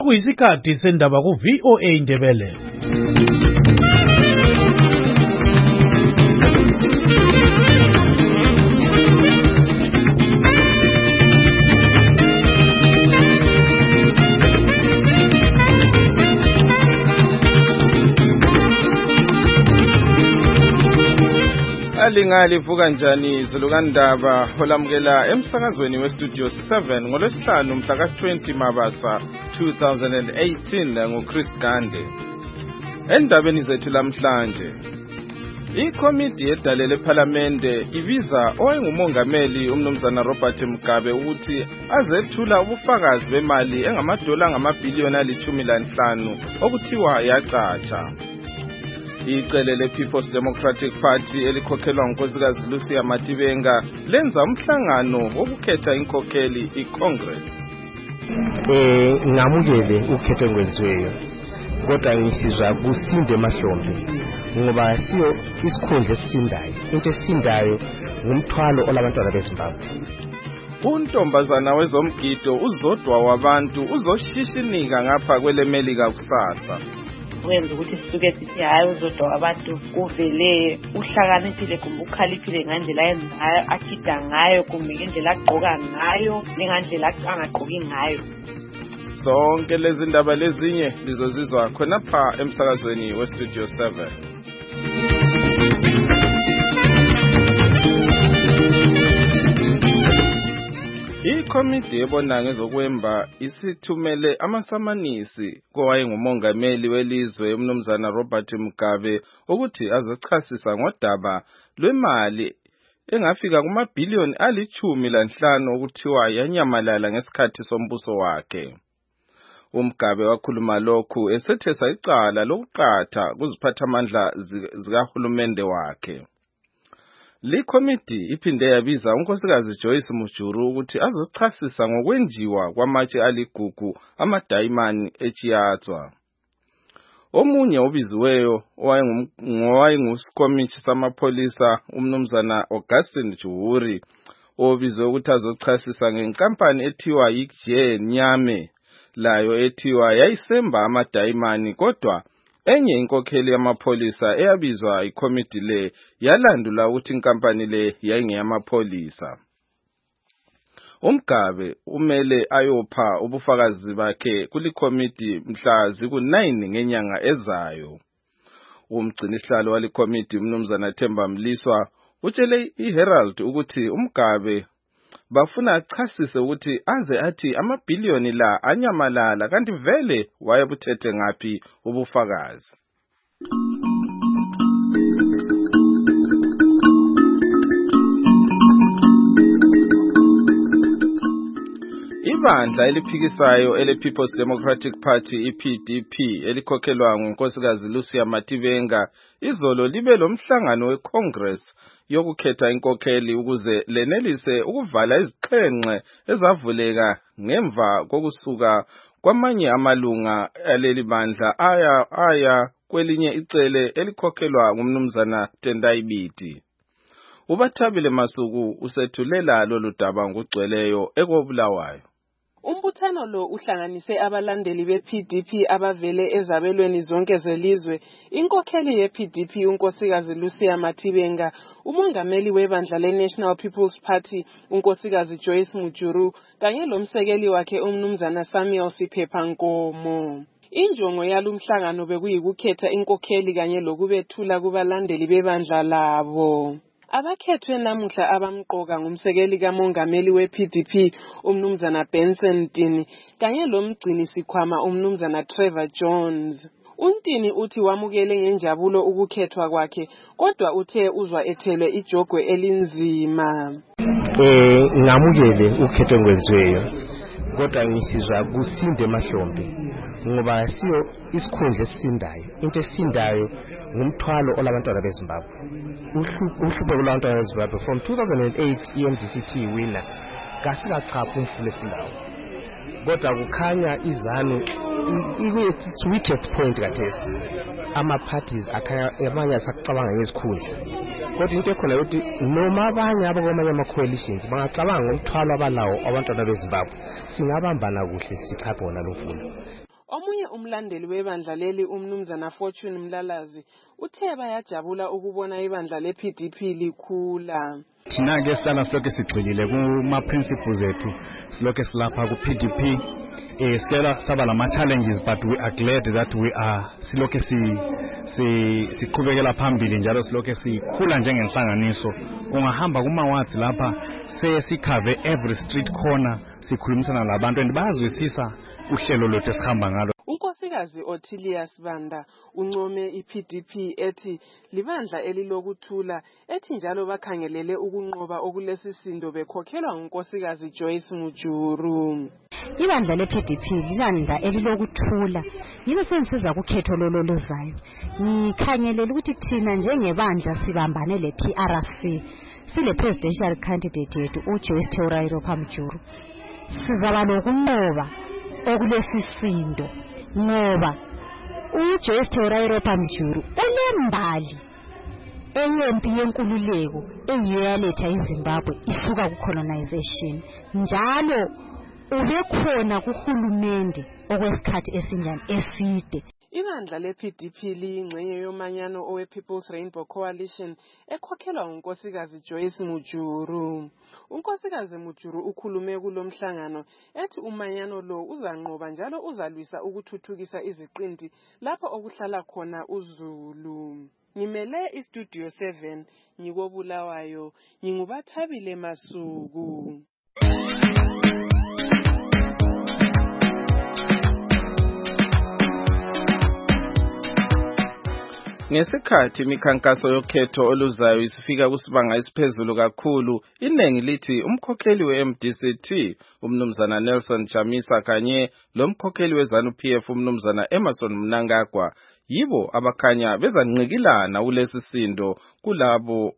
Kuyisikhathi sendaba ku VOA Indebele. Lingali vuka njani izulukandaba olamukela emsakazweni westudio 7 ngolwesihlanu mhla ka-20 Mabasa 2018 nguChris Gande. Endabeni zethu lamhlanje, ikomiti yedale lephalamende ibiza owayengumongameli umnumzana Robert Mugabe ukuthi azethula ubufakazi bemali engamadola ngamabhiliyoni ali-15 okuthiwa yacatsha. Icele le-People's Democratic Party elikhokhelwa ngunkosikazi Lucia Matibenga lenza umhlangano wokukhetha inkokheli iCongress. Ngamukele ukukhetha engwenziweyo, kodwa ngisizwa kusinde emahlombe ngoba siyo isikhundla esisindayo. Into esisindayo ngumthwalo olabantwana beZimbabwe. Untombazana wezomgido uzodwa wabantu uzoshishinika ngapha kwelemelika kusasa. Wenza ukuthi sisuke sithi hayi uzodwa abantu kuvele uhlakaniphile kumbe ukhaliphile ngandlela yenzayo akhida ngayo kumbe ngendlela agqoka ngayo nengandlela angagqoki ngayo. Zonke lezi ndaba lezinye lizozizwa khonapha emsakazweni westudio 7. Ikomiti ebona ngezokwemba isithumele amasamanisi kowayengumongameli welizwe umnumzana Robert Mugabe ukuthi azochasisa ngodaba lwemali engafika kumabhiliyoni ali-15 okuthiwa yanyamalala ngesikhathi sombuso wakhe. Mugabe wakhuluma lokhu esethesa icala lokuqatha kuziphathamandla zikahulumende wakhe. Likomiti iphinde yabiza unkosikazi Joyce Mujuru ukuthi azochasisa ngokwenjiwa kwamatshe aligugu amadayimani eChiyatswa. Omunye obiziweyo owayengusikomiti samapholisa umnumzana Augustine Juhuri obizwe ukuthi azochasisa ngenkampani ethiwa yiGje Nyame layo ethiwa yayisemba amadayimani, kodwa enye inkokheli yamapholisa eyabizwa ikomiti le yalandula ukuthi inkampani le yayingeyamapholisa. Mugabe umele ayopha ubufakazi bakhe kulikomiti mhla ziku-9 ngenyanga ezayo. Umgcinisihlalo walikomiti umnumzana Themba Mliswa utshele iHerald ukuthi Mugabe bafuna achasise ukuthi aze athi amabhiliyoni la anyamalala kanti vele wayebuthethe ngaphi ubufakazi. Ibandla eliphikisayo ele-People's Democratic Party iPDP elikhokhelwa ngunkosikazi Lucia Matibenga izolo libe lomhlangano weCongress yokukhetha inkokheli ukuze lenelise ukuvala izixhenxe ezavuleka ngemva kokusuka kwamanye amalunga aleli bandla aya kwelinye icele elikhokhelwa ngumnumzana Tendai Biti. uBathabile Masuku usethulela lolu daba ngugcweleyo ekobulawayo. Umbuthano lo uhlanganise abalandeli bePDP abavele ezabelweni zonke zelizwe, inkokheli yePDP unkosikazi Lucia Matibenga, umongameli webandla leNational People's Party unkosikazi Joyce Mujuru kanye lomsekeli wakhe umnumzana Samuel Siphephankomo. Injongo yalumhlangano bekuyikukhetha inkokheli kanye lokubethula kubalandeli bebandla labo. Abakhethwe namuhla abamqoka ngumsekeli kamongameli wePDP umnumzana Benson Ntini kanye lomgcini sikhwama umnumzana Trevor Jones. Untini uthi wamukele ngenjabulo ukukhethwa kwakhe, kodwa uthe uzwa ethelwe ijogwe elinzima. Ngamukele ukukhetha engwenziweyo, kodwa ngisizwa kusinde emahlombe ngoba siyo isikhundla esisindayo. Into esisindayo ngumthwalo olabantwana beZimbabwe. Uhlupho kulabantwana beZimbabwe from 2008 iMDCT winner kasingachapha umfula esindawo, kodwa kukhanya izanu its weakest point kathesi. Ama-parties akhanya abanye asakucabanga ngezikhundla, kodwa into ekhona ukuthi noma abanye abakwamanye ama-coalitions bangacabanga ngomthwalo abalawo abantwana beZimbabwe, singabambana kuhle sichaphe wona lo mfula. Omunye umlandeli webandla leli umnumzana Fortune Mlalazi uthe bayajabula ukubona ibandla lePDP likhula. Thina ke sala sonke sigxilile kuma principles ethu silokho silapha ku PDP sela saba lama challenges but we are glad that we are silokho siqhubekela phambili njalo silokho sikhula njengenhlanganiso. Ungahamba kuma wards lapha sikhave every street corner sikhulumisana labantu and bayazwisisa uhlelo lwethu esihamba ngalo. Unkosikazi Othilius Banda uncome iPDP ethi libandla elilokuthula ethi njalo bakhangelele ukunqoba okulesisindo bekhokhelwa unkosikazi Joyce Mujuru. Ibandla lePDP libandla elilokuthula yibe sensiza kukhetho loluzayo. Ngikhangelele ukuthi thina njengebandla sibambane lePRC sile presidential candidate yethu uJoyce Theorairo Mujuru. Sizaba lokunqoba okulesisindo ngoba uJoyce Theorairo Mujuru olembali eyempi yenkululeko eyiyaletha eZimbabwe isuka kucolonization njalo ubekhona kuhulumende okwesikhathi esinjani eside. Ibandla lePDP liyingxenye yomanyano owePeople's Rainbow Coalition ekhokhelwa unkosikazi Joyce Mujuru. Unkosikazi Mujuru ukhulume kulomhlangano ethi umanyano lo uzanqoba njalo uzalwisa ukuthuthukisa iziqinti lapho okuhlala khona uZulu. Ngimele iStudio 7 ngikobulawayo ngingubathabile Masuku. Ngesikhathi imikhankaso yokhetho oluzayo isifika kusibanga esiphezulu kakhulu, inengi lithi umkhokheli weMDCT umnumzana Nelson Chamisa kanye lomkhokheli weZANU-PF umnumzana Emmerson Mnangagwa yibo abakhanya bezanqikilana kulesisindo kulabo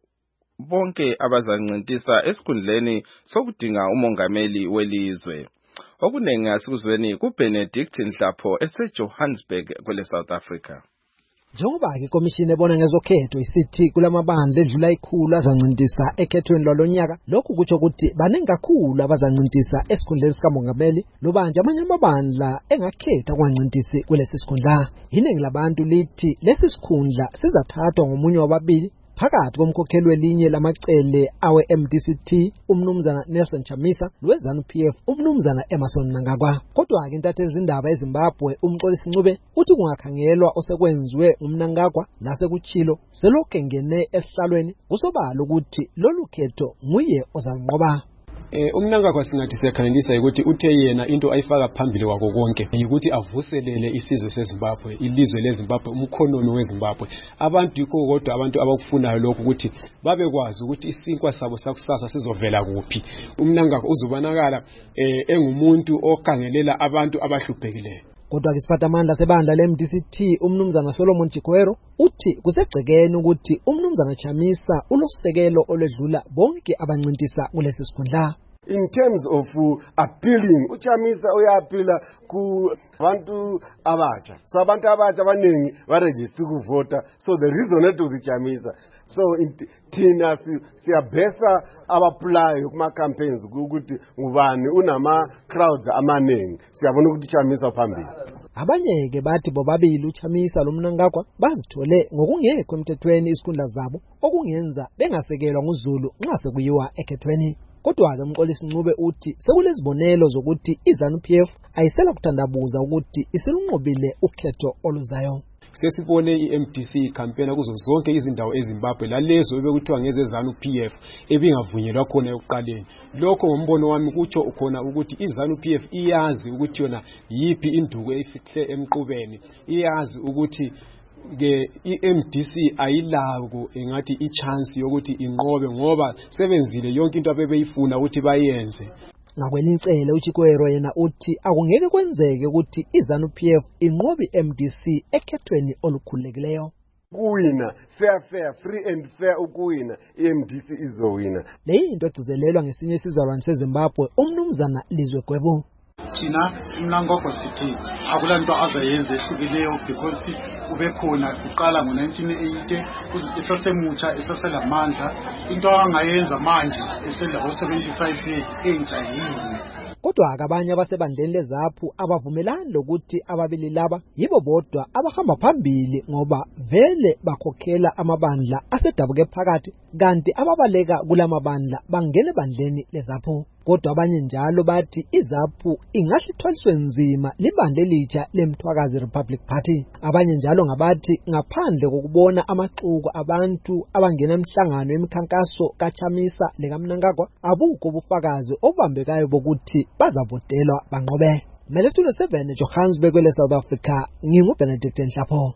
bonke abazanqintisa esikhundleni sokudinga umongameli welizwe. Okunengi asikuzweni kuBenedict Nhlapho eseJohannesburg kwele South Africa. Njengoba ke ikomishini ebona ngezokhetho isithi kulamabandla edlula ikhulu azancintisa ekhethweni lolonyaka, lokhu kutsho ukuthi baningi kakhulu abazancintisa esikhundleni sikamongameli lobanje amanye amabandla engakhetha ukwancintisi kulesi sikhundla. Iningi labantu lithi lesi sikhundla sizathathwa ngomunye wababili phakathi komkhokheli welinye lamacele awe MDCT umnumzana Nelson Chamisa lweZANU-PF umnumzana Emmerson Mnangagwa. Kodwa ke intathe ezindaba eZimbabwe umxolisi Ncube uthi kungakhangelwa osekwenziwe uMnangagwa nasekuchilo selokhu engene esihlalweni kusobala ukuthi lolu khetho nguye ozanqoba. Umnangagwa singathi siyakhanelisa ukuthi uthe yena into ayifaka phambili kwako konke ukuthi avuselele isizwe seZimbabwe, ilizwe leZimbabwe, umkhonomi weZimbabwe. Abantu yikho kodwa abantu abakufunayo lokho ukuthi babekwazi ukuthi isinkwa sabo sakusasa sizovela kuphi. Umnangagwa uzobonakala engumuntu okhangelela abantu abahluphekile. Kodwa ke isiphathamandla sebandla leMDCT umnumzana Solomon Chikwero uthi kusegcekeni ukuthi umnumzana Chamisa ulosekelo olwedlula bonke abancintisa kulesi sikhundla. In terms of appealing, uChamisa uyaphila ku bantu abatsha. So abantu abatsha abaningi baregister ukuvota. So the reason that was Chamisa. So thina siyabhesa abapply kuma campaigns ukuthi ngubani unama crowds amaningi. Siyabona ukuthi Chamisa phambili. Abanye ke bathi bobabili uChamisa loMnangagwa bazithole ngokungekho emthethweni isikhundla zabo okungenza bengasekelwa nguZulu nxa sekuyiwa ekhethweni. Kodwa ke umxolisi Ncube uthi sekulezibonelo zokuthi iZANU-PF ayisela kuthandabuza ukuthi isilunqobile ukhetho oluzayo. Sesibone iMDC campaign kuzo zonke izindawo eZimbabwe lalezo ebekuthiwa ngeze ZANU-PF ebingavunyelwa khona ekuqaleni. Lokho ngombono wami kutsho khona ukuthi iZANU-PF iyazi ukuthi yona yipi induku efihle emqubeni, iyazi ukuthi ke iMDC ayilako engathi ichance yokuthi inqobe ngoba sebenzile yonke into abebeyifuna ukuthi bayenze. Ngakwelinhlelo uChikwero yena uthi akungeke kwenzeke ukuthi iZANU-PF inqobe iMDC ekhethweni olukhululekileyo. Kuwina fair free and fair ukuwina iMDC izowina. Le into egcizelelwa ngesinye isizalwane seZimbabwe umnumzana Lizwe Gwebo. Thina Mnangagwa sithi akulanto azayenza ehlukileyo because ubekhona uqala ngo1980 kuzisesemutsha eseselamandla into angayenza manje eselawo 75 entsha yini. kodwa abanye abasebandleni leZAPU abavumelani lokuthi ababili laba yibo bodwa abahamba phambili ngoba vele bakhokhela amabandla asedabuke phakathi kanti ababaleka kulamabandla bangene bandleni leZAPU. Kodwa abanye njalo bathi iZAPU ingahlithwaliswe nzima libandla elitsha leMthwakazi Republic Party. Abanye njalo ngabathi ngaphandle kokubona amaxuku abantu abangena emhlangano yemikhankaso kaChamisa lekaMnangagwa abukho ubufakazi obambekayo bokuthi bazavotelwa banqobe. Studio 7 Johannesburg kwele South Africa, nginguBenedict Nhlapho.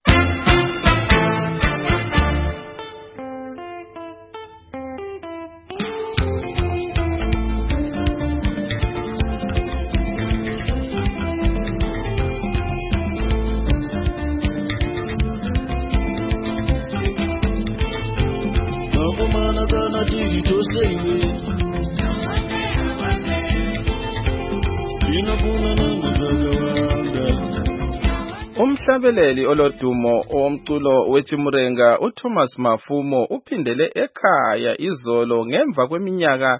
Umhlabeleli olodumo owomculo wechimurenga uThomas Mafumo uphindele ekhaya izolo ngemva kweminyaka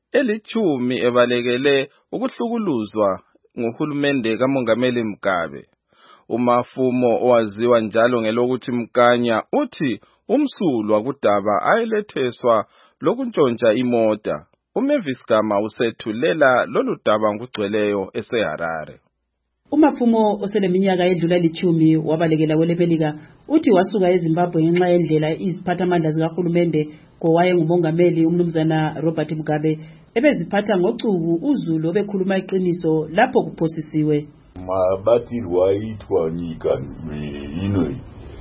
10 ebalekele ukuhlukuluzwa nguhulumende kaMongameli Mugabe. uMafumo owaziwa njalo ngelokuthi Mkanya uthi umsulwa kudaba ayeletheswa lokuntshontsha imota. uMavis Gama usethulela lolu daba ngugcweleyo eseHarare. uMafumo oseleminyaka edlula 10 wabalekela kweLebelika uthi wasuka eZimbabwe ngenxa yendlela iziphathamandla zikahulumende kowaye ngumongameli umnumzana Robert Mugabe ebeziphatha ngocuku uZulu obekhuluma iqiniso lapho kuphosisiwe. Mabatirwa ayithwa nyika ino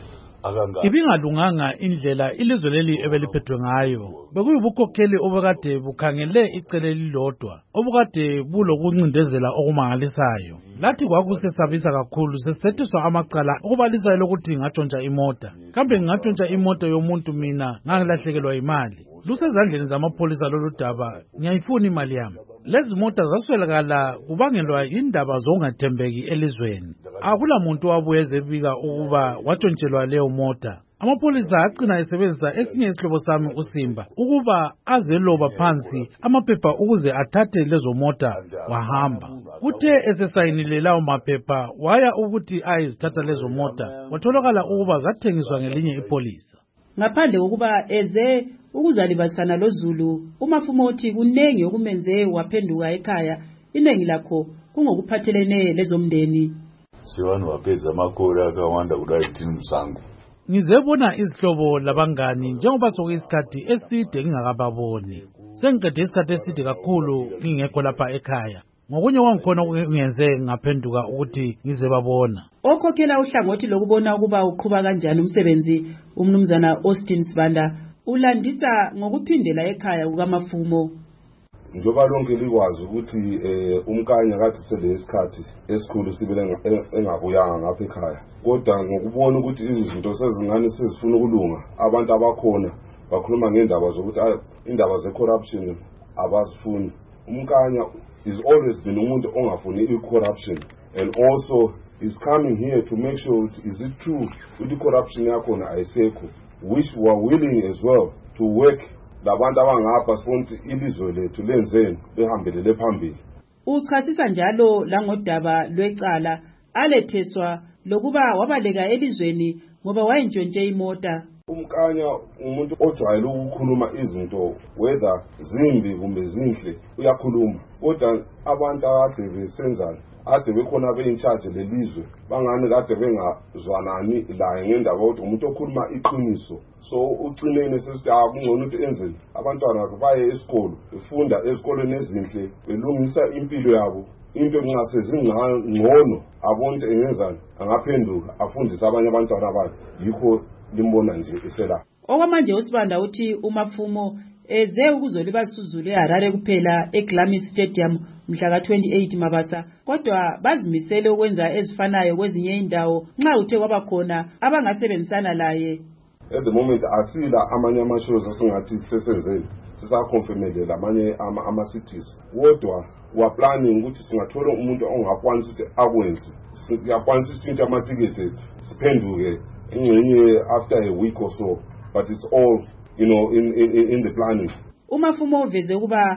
ibingalunganga indlela ilizwe leli ebeliphethwe ngayo. Bekuyibukhokheli obekade bukhangele icele elilodwa obukade bulokuncindezela okumangalisayo. Lathi kwakusesabisa kakhulu sesetheswa amacala okubalisayo lokuthi ngatshontsha imota. Kambe ngatshontsha imota yomuntu mina ngangilahlekelwa imali. Lusezandleni zamapholisa lolu daba, ngiyayifuna imali yami. Lezi mota zaswelakala kubangelwa indaba zongathembeki elizweni. Akula muntu wabuye ezebika ukuba watshontshelwa leyo mota. Amapholisa agcina esebenzisa esinye isihlobo sami uSimba ukuba azeloba phansi amaphepha ukuze athathe lezo mota wahamba. Uthe esesayinile lawo maphepha waya ukuthi ayizithatha lezo mota watholakala ukuba zathengiswa ngelinye ipolisa. Ngaphandle kokuba eze ukuzalibasana loZulu, uMafumo uthi kunengi okumenze waphenduka ekhaya, inengi lakho kungokuphathelene lezomndeni. Siwani wapeza amakora akawanda kudayithini msango. Ngizebona izihlobo labangani njengoba sokuyisikhathi eside ngingakababoni. Sengiqede isikhathi eside kakhulu ngingekho lapha ekhaya. Ngokunye kwangikhona kungenze ngaphenduka ukuthi ngizebabona. Okhokhela uhlangothi lokubona ukuba uqhuba kanjani umsebenzi umnumzana Austin Sibanda ulandisa ngokuphindela ekhaya kukaMafumo. Njoba lonke likwazi ukuthi uMkanya kathi selesikhathi esikhulu sibele engabuyanga ngapha ekhaya. Kodwa ngokubona ukuthi izinto sezingane sezifuna ukulunga, abantu abakhona bakhuluma ngendaba zokuthi indaba ze-corruption abasifuni. uMkanya is always been umuntu ongafuni i-corruption, and also is coming here to make sure is it true ukuthi corruption yakhona ayisekho, which were willing as well to work labantu abangapha sifonti ilizwe lethu lenzeni behambelele phambili. Uchasisa njalo langodaba lwecala aletheswa lokuba wabaleka elizweni ngoba wayentshontshe imota. uMkanya umuntu ojwayele ukukhuluma izinto whether zimbi kumbe zinhle uyakhuluma, kodwa abantu akade besenzana ade bekhona be-in-charge lelizwe bangani kade bengazwanani laye ngendaba ukuthi umuntu okhuluma iqiniso. So ucinene sesithi kungcono ukuthi enzeni abantwana baye esikolo befunda ezikoleni ezinhle belungisa impilo yabo, into nxa sezingcono abonke engenzani angaphenduka afundise abanye abantwana bakhe, yikho limbona nje isela. Okwamanje uSibanda uthi uMafumo eze ukuzolibasuzulu eHarare kuphela eGlami Stadium mhla ka-28 Mabasa, kodwa bazimisele ukwenza ezifanayo kwezinye indawo nxa uthe kwaba khona abangasebenzisana laye. At the moment asila amanye amashows asingathi sesenzeni sisaconfirmele amanye ama-cities, kodwa wa planning ukuthi singathola umuntu ongakwanisa ukuthi akwenze. Siyakwanisa isitshintsha amatiketi ethu siphenduke ingxenye after a week or so, but it's all in the planning. uMafumo uveze ukuba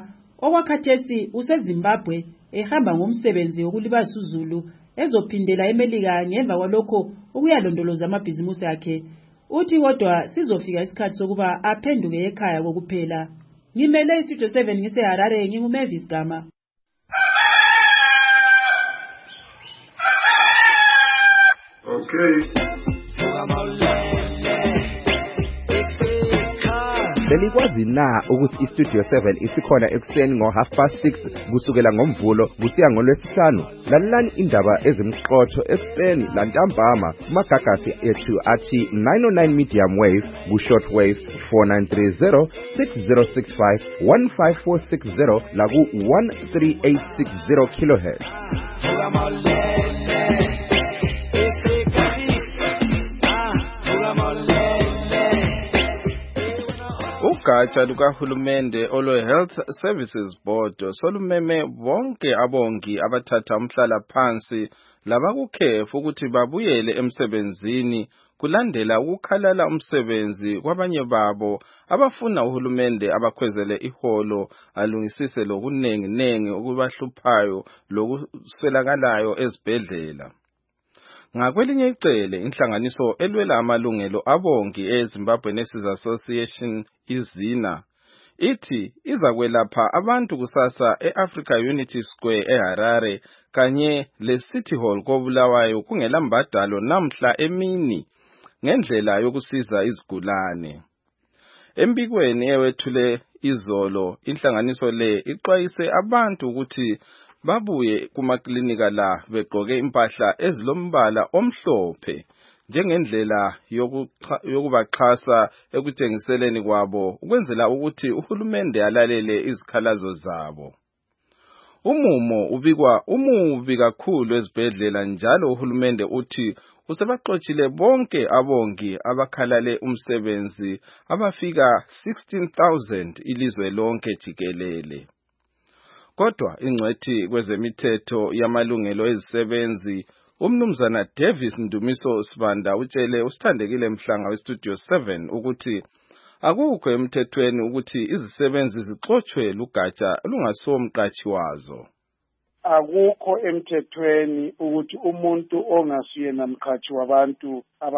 Okwakhathesi useZimbabwe ehamba ngomsebenzi wokulibasa uZulu ezophindela eMelika ngemva kwalokho ukuyalondoloza amabhizimusi akhe. Uthi kodwa sizofika isikhathi sokuba aphenduke ekhaya kokuphela. Ngimele iStudio 7 ngiseHarare nginguMavis Gama. Okay. Belikwazi na ukuthi iStudio 7 isikhona ekuseni ngo6:30 kusukela ngoMvulo kusiya ngoLwesihlanu? Lalelani indaba ezimqotho ekuseni lantambama kumagagasi ethu athi 909 medium wave ku-short wave 4930 6065 15460 laku 13860 kilohertz. Ugatsha lukahulumende olwe-Health Services Board solumeme bonke abongi abathatha umhlala phansi labakukhefu ukuthi babuyele emsebenzini kulandela ukukhalala umsebenzi kwabanye babo abafuna uhulumende abakhwezele iholo alungisise lokunenginengi okubahluphayo lokuswelakalayo ezibhedlela. Ngakwelinye icele inhlanganiso elwela amalungelo abongi eZimbabwe Nurses Association izina ithi izakwelapha abantu kusasa eAfrica Unity Square eHarare kanye leCity Hall koBulawayo kungelambadalo namhla emini ngendlela yokusiza izigulane. Embikweni ewethule izolo inhlanganiso le ixwayise abantu ukuthi babuye kumaklinika la begqoke impahla ezilombala omhlophe njengendlela yokubaxhasa ekutshengiseleni kwabo ukwenzela ukuthi uhulumende alalele izikhalazo zabo. Umumo ubikwa umubi kakhulu ezibhedlela njalo uhulumende uthi usebaxoxile bonke abongi abakhalale umsebenzi abafika 16,000 ilizwe lonke jikelele. Kodwa ingcwethi kwezemithetho yamalungelo ezisebenzi umnumzana Davis Ndumiso Sibanda utshele usithandekile Mhlanga weStudio 7 ukuthi akukho emthethweni ukuthi izisebenzi zixoxwe lugatsha lungasomqashi wazo. Akukho emthethweni ukuthi umuntu ongasuye namqhathi wabantu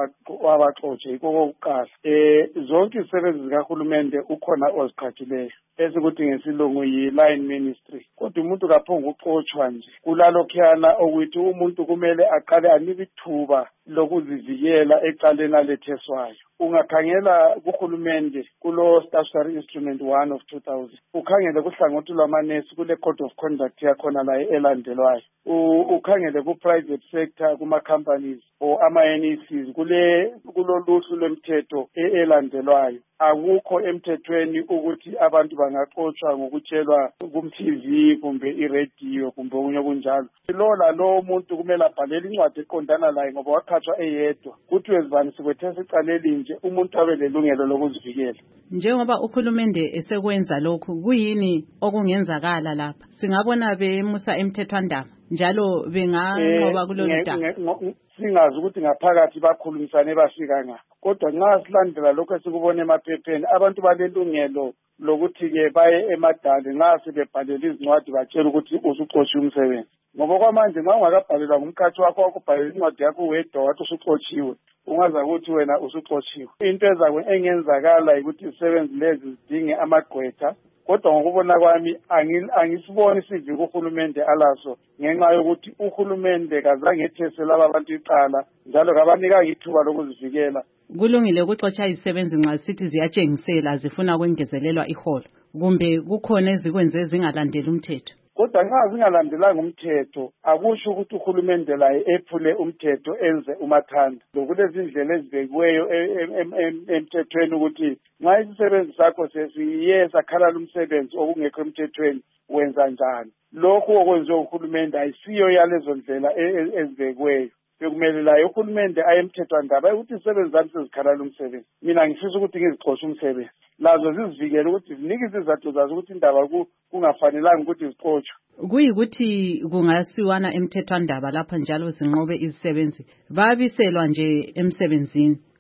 abaxoxe ikokuqala. Zonke izisebenzi zikahulumende ukhona oziqhathileyo esikuthi ngesilungu yi-line ministry. Kodwa umuntu kaphonga uxoxwa nje. Kulalokhuyana ukuthi umuntu kumele aqale anike ithuba lokuzivikela ecaleni aletheswayo. Ungakhangela kuhulumende kulo statutory instrument 1 of 2000 ukhangele kuhlangothi lwamanesi kule code of conduct yakhona la elandelwayo. Ukhangele ku private sector kuma companies or ama NECs kuloluhlu lwemthetho elandelwayo. Akukho emthethweni ukuthi abantu bangaxoxwa ngokutshelwa kumTV kumbe iradio kumbe okunye kunjalo. Lo muntu kumele abhalele incwadi eqondana laye ngoba wakhathwa eyedwa. Kuthiwe zibani sikwethesa icaleli nje umuntu abe lelungelo lokuzivikela. Njengoba uhulumende esekwenza lokhu kuyini okungenzakala lapha? Singabona bemusa emthethwandaba njalo benganqoba kulolu daba. Singazi ukuthi ngaphakathi bakhulumisane bafika nga. Kodwa nxa silandela lokho esikubona emaphepheni abantu balelungelo lokuthi ke baye emadale nxa sebebhalela izincwadi batshela ukuthi usuxotshiwe umsebenzi. Ngoba kwamanje nxa ungakabhalelwa ngumkhathi wakho wakubhalela incwadi yakho wedwa wathi usuxotshiwe ungaza ukuthi wena usuxotshiwe. Into engenzakala ukuthi izisebenzi lezi zidinge amagqwetha. Kodwa ngokubona kwami angisiboni isiviko uhulumende alaso ngenxa yokuthi uhulumende kazange ethese laba abantu icala njalo kabanika ithuba lokuzivikela. Kulungile ukuxoxa izisebenzi nxa sithi ziyatshengisela zifuna ukwengezelelwa iholo kumbe kukhona ezikwenze zingalandeli umthetho. Kodwa nxa zingalandelanga umthetho akusho ukuthi uhulumende laye ephule umthetho enze umathanda. Kulezi indlela ezibekiweyo emthethweni ukuthi nxa isisebenzi sakho sesiye sakhalala umsebenzi okungekho emthethweni wenza njani. Lokhu okwenziwe uhulumende ayisiyo yalezo ndlela ezibekiweyo. Bekumele la uhulumende ayemthethwandaba ukuthi izisebenzi zami sezikhalala umsebenzi. Mina ngifisa ukuthi ngizixoxe umsebenzi. Lazo zizivikele ukuthi zinike izizathu zazo ukuthi indaba kungafanelanga ukuthi zixoxwe. Kuyikuthi kungasiwana emthethwandaba lapha njalo zinqobe izisebenzi babiselwa nje emsebenzini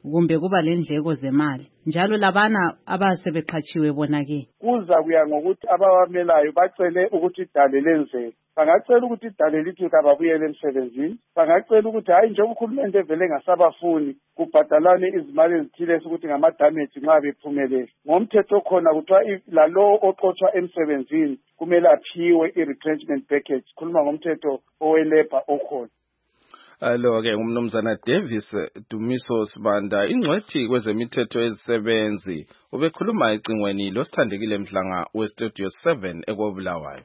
kumbe kuba lendleko zemali njalo labana abasebeqhatshiwe bona ke kuza kuya ngokuthi abawamelayo bacele ukuthi idale lenzeke bangacela ukuthi idale lithi kababuyele emsebenzini bangacela ukuthi hayi nje uhulumende vele ngasabafuni kubhadalane izimali ezithile ukuthi ngama-damage nxa bephumelele ngomthetho khona kuthiwa lalowo oxotshwa emsebenzini kumele aphiwe i-retrenchment package khuluma ngomthetho owelebha okhona. Lo-ke ngumnumzana Davis Dumiso Sibanda ingcwethi kwezemithetho ezisebenzi ubekhuluma ecingweni losithandekile Mhlanga weStudio 7 eKobulawayo.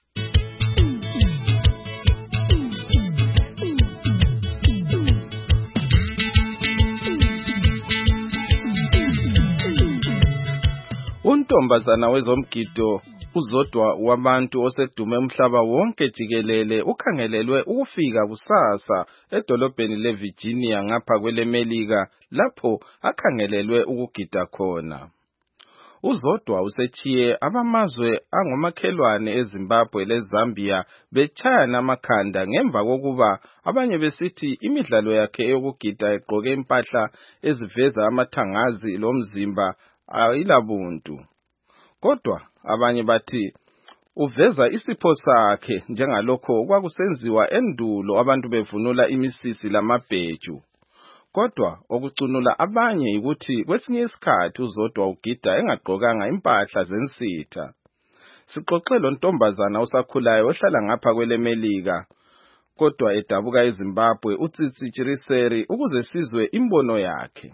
Untombazana wezomgido uZodwa wabantu osedume umhlaba wonke jikelele ukhangelelwe ukufika kusasa edolobheni leVirginia ngapha kweleMelika lapho akhangelelwe ukugida khona. uZodwa usechiye abamazwe angomakhelwane eZimbabwe leZambia betshayana amakhanda ngemva kokuba abanye besithi imidlalo yakhe yokugida egqoke impahla eziveza amathangazi lomzimba ayilabuntu. Kodwa abanye bathi uveza isipho sakhe njengalokho kwakusenziwa endulo abantu bevunula imisisi lamabheju. Kodwa okucunula abanye ukuthi kwesinye isikhathi uZodwa ugida engagqokanga impahla zensitha. Sixoxe lo ntombazana osakhulayo ohlala ngapha kweleMelika kodwa edabuka eZimbabwe uTsitsi Chiriseri ukuze sizwe imbono yakhe.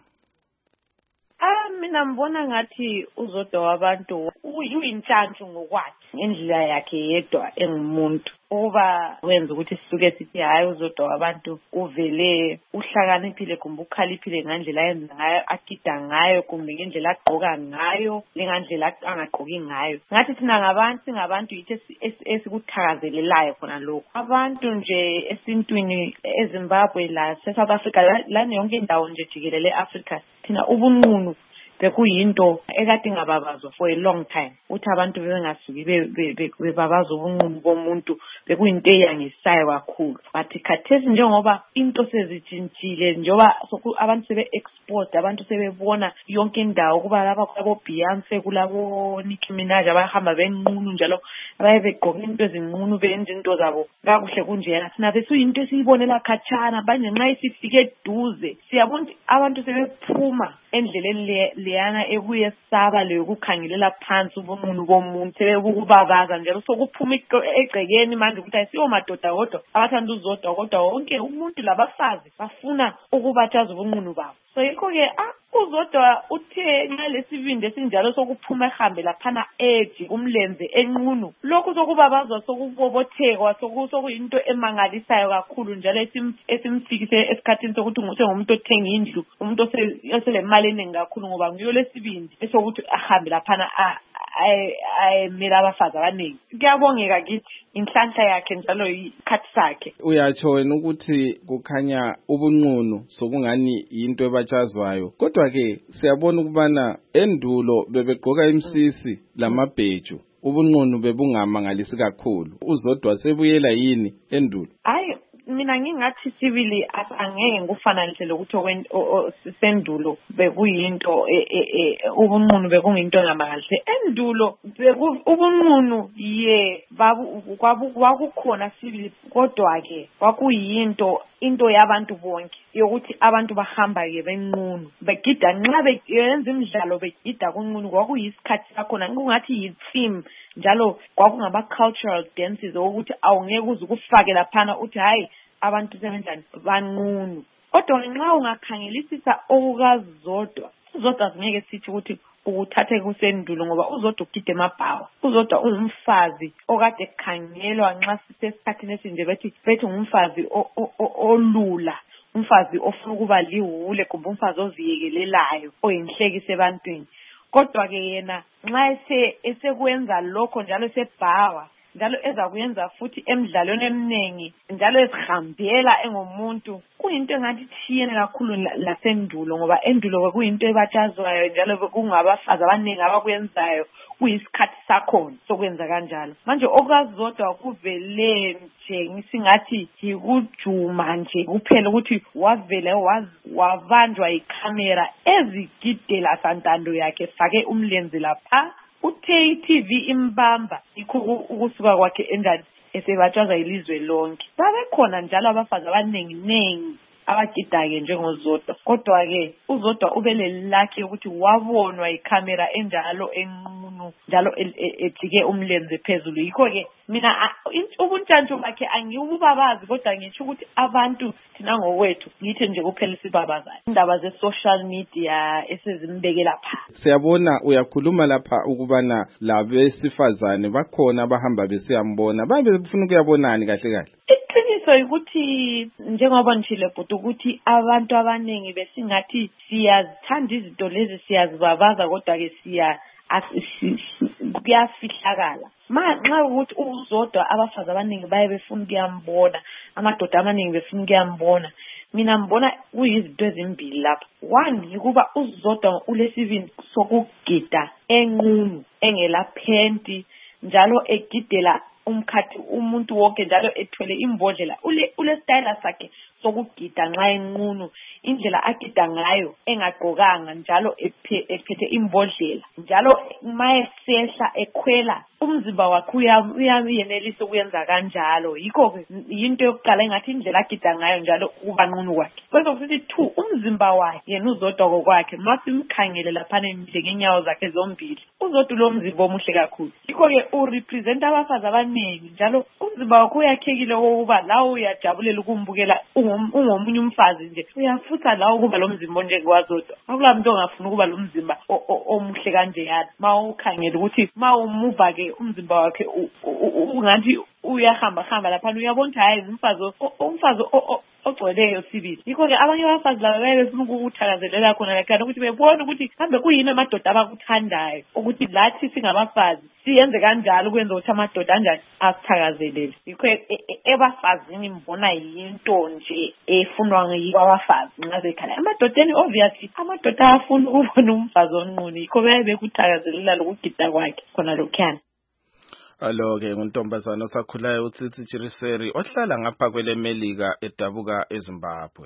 Mina mbona ngathi uZodwa wabantu uyintshantshu ngokwakhe ngendlela yakhe yedwa engumuntu ukuba wenza ukuthi sisuke sithi hayi uZodwa wabantu uvele uhlakaniphile kumbe ukhaliphile ngandlela ayenza ngayo agida ngayo kumbe ngendlela agqoka ngayo lengandlela angagqoki ngayo. Ngathi thina ngabantu singabantu yithi esikuthakazelelayo khona lokho. Abantu nje esintwini eZimbabwe la South Africa lana yonke indawo nje jikelele eAfrica thina ubunqunu bekuyinto ekade ingababazwa for a long time. Uthi abantu bengasuki bebabaza ubunqunu bomuntu bekuyinto eyangisayo kakhulu. Bathi khathesi njengoba into sezitshintshile njengoba abantu sebe-exposed abantu sebebona yonke indawo kuba lapha kulabo Beyonce kulabo Nicki Minaj abahamba benqunu njalo abaye begqoka into ezinqunu benze into zabo kakuhle kunjena. Thina besuyinto esiyibonela khatshana manje nxa isifike eduze siyabona abantu sebephuma endleleni leyana ekuyesaba leyo kukhangelela phansi ubunqunu bomuntu sebebukubabaza njalo sokuphuma egcekeni manje ukuthi ayisiyo madoda kodwa abathanda uZodwa kodwa wonke umuntu labafazi bafuna ukubathaza ubunqunu babo. So yikho-ke uZodwa uthe nxa lesibindi esinjalo sokuphuma ehambe laphana eji kumlenze enqunu lokhu sokubabazwa sokubobothekwa sokuyinto emangalisayo kakhulu njalo esimfikise esikhathini sokuthi ngumuntu othenga indlu umuntu oselemali eningi kakhulu ngoba nguyo lesibindi esokuthi ahambe laphana ayemela abafazi abaningi. Kuyabongeka kithi inhlanhla yakhe njalo ikhathi sakhe. Uyatsho wena ukuthi kukhanya ubunqunu sokungani yinto ebatshazwayo kodwa ke siyabona ukubana endulo bebegqoka imsisi lamabheju ubunqunu bebungamangalisi kakhulu. uZodwa sebuyela yini endulo? Hayi mina ngingathi sibili angeke ngikufananise lokuthi sendulo bekuyinto ubunqunu bekungiyinto engamangalisi. Endulo ubunqunu kwakukhona sibili kodwa ke kwakuyinto yabantu bonke yokuthi abantu bahamba ke benqunu begida nxa beyenza imidlalo begida kunqunu kwakuyisikhathi sakhona kungathi yi-theme njalo kwakungama cultural dances ukuthi awungeke uze ukufake laphana uthi hayi abantu sebenjani banqunu. Kodwa nxa ungakhangelisisa okukaZodwa uZodwa ngeke sithi ukuthi ukuthathe kusendulo ngoba uZodwa ugida emabhawa. uZodwa ungumfazi okade khangelwa nxa sisesikhathini esinje bethi ngumfazi olula umfazi ofuna ukuba liwule kumbe umfazi oziyekelelayo oyinhlekisa ebantwini. Kodwa ke yena nxa esekwenza lokho njalo sebhawa njalo ezakuyenza futhi emidlalweni eminingi njalo ezihambela engomuntu kuyinto engathi thiyene kakhulu lasendulo ngoba endulo kuyinto ebatshazwayo njalo kungabafazi abaningi abakwenzayo kuyisikhathi sakhona sokwenza kanjalo manje okazodwa kuvele nje ngisingathi yikujuma nje kuphela ukuthi wavele wavanjwa ikhamera ezigidela santando yakhe fake umlenze lapha uthe iTV imbamba ikho ukusuka kwakhe endani esebatshaza ilizwe lonke babekhona njalo abafazi abaningi abagida-ke njengoZodwa kodwa-ke uZodwa ubelelakhe ukuthi wabonwa ikhamera enjalo enqunu njalo ejike umlenze phezulu yikho-ke mina ubuntshantshu bakhe angiwubabazi kodwa ngitsho ukuthi abantu thina ngokwethu ngithi nje kuphela sibabazayo indaba ze-social media esezimbekela phansi. Siyabona uyakhuluma lapha ukubana labesifazane bakhona abahamba besiyambona babe befuna ukuyabonani kahle kahle. Iqiniso ukuthi njengoba ngishilo bhuti ukuthi abantu abaningi besingathi siyazithanda izinto lezi siyazibabaza kodwa-ke kuyafihlakala nxa ukuthi uZodwa abafazi abaningi baye befuna ukuyambona amadoda amaningi befuna ukuyambona mina mbona kuyizinto ezimbili lapha one yikuba uZodwa ulesibindi sokugida enqunu engela phenti njalo egidela umkhathi umuntu wonke njalo ethwele imbodlela ule style sakhe sokugida nxa enqunu indlela agida ngayo engagqokanga njalo ephethe imbodlela njalo mayesehla ekhwela umzimba wakhe uyayenelisa ukuyenza kanjalo yikho into yokuqala engathi indlela agida ngayo njalo kuba nqunu kwakhe bese futhi 2 umzimba wakhe yena uZodwa ngokwakhe masimkhangele lapha ngenyawo zakhe zombili uZodwa lo mzimba omuhle kakhulu yikho-ke urepresent abafazi abaningi njalo umzimba wakhe uyakhekile ukuba lawo uyajabulela ukumbukela ungomunye umfazi nje uyafutha lawo ukuba lo mzimba onjengowaZodwa akula muntu ongafuna ukuba lo mzimba omuhle kanje yana mawukhangela ukuthi mawumuva-ke umzimba wakhe ungathi uyahamba lapha uyabona ukuthi hayi umfazi ogcweleyo sibili yikho-ke abanye abafazi laba baye befuna ukuthakazelela khona lakhana ukuthi bebone ukuthi kambe kuyini amadoda abakuthandayo ukuthi lathi singabafazi siyenze kanjalo ukwenza ukuthi amadoda anjani asithakazelele yikho ebafazini mbona yinto nje efunwa abafazi nxa bekhala amadodeni obviously amadoda afuna ukubona umfazi onqunu yikho baye bekuthakazelela lokugida kwakhe khona lokhuyana. Alo-ke nguntombazana osakhulayo uTsitsi Chiriseri ohlala ngapha kwele Melika edabuka eZimbabwe.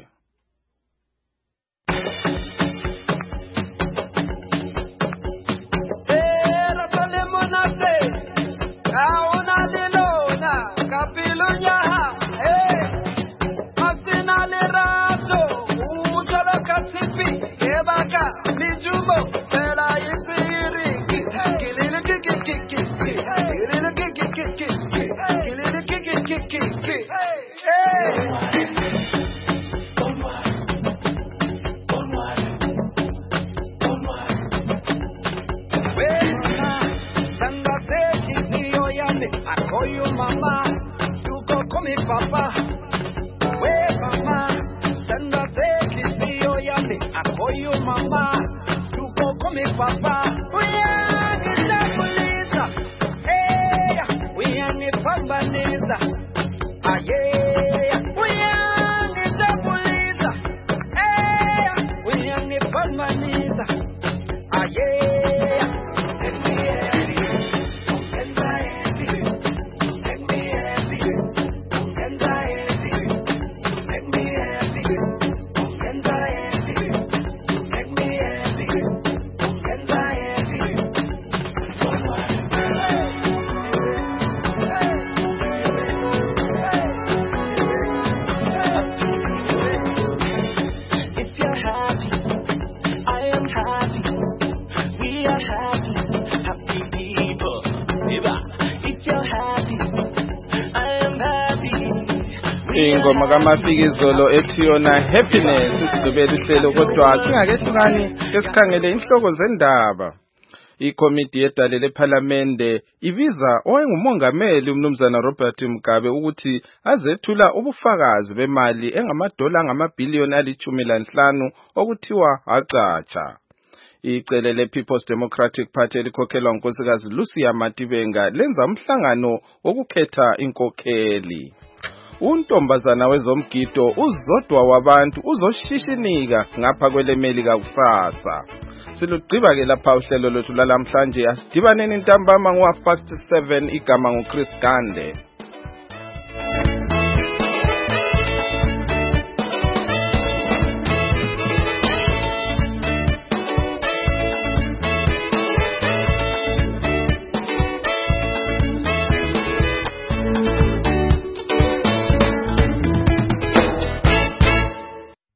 Ingoma kaMafikizolo ethi yona happiness isidubela ihlelo kodwa singakehlukani esikhangele inhloko zendaba. Ikomiti yedale lePhalamende ibiza owayengumongameli umnumzana Robert Mugabe ukuthi azethula ubufakazi bemali engamadola angama-15 billion okuthiwa acatsha. Icele le-People's Democratic Party elikhokhelwa unkosikazi Lucia Matibenga lenza umhlangano wokukhetha inkokheli. Untombazana wezomgido uzodwa wabantu uzoshishinika ngapha kweleMelika kusasa. Silugqiba ke lapha uhlelo lwethu lalamhlanje. Asidibaneni ntambama ngo-7:30 igama nguChris Gande.